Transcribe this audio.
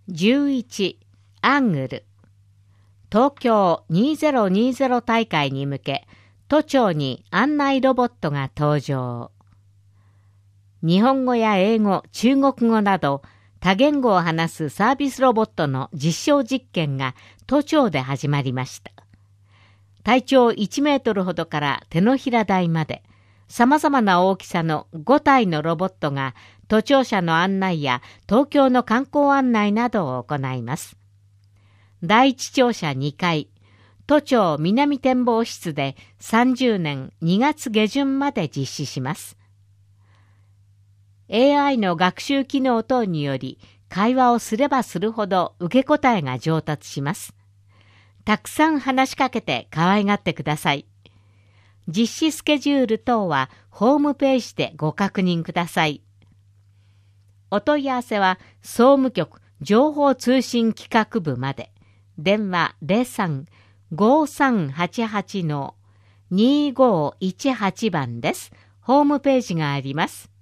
11. アングル。東京2020大会に向け、都庁に案内ロボットが登場。日本語や英語、中国語など多言語を話すサービスロボットの実証実験が都庁で始まりました。体長1メートルほどから手のひら大まで、様々な大きさの5体のロボットが都庁舎の案内や東京の観光案内などを行います。第一庁舎2階、都庁南展望室で30年2月下旬まで実施します。AI の学習機能等により会話をすればするほど受け答えが上達します。たくさん話しかけて可愛がってください。実施スケジュール等はホームページでご確認ください。お問い合わせは総務局情報通信企画部まで。電話 03-5388-2518 番です。ホームページがあります。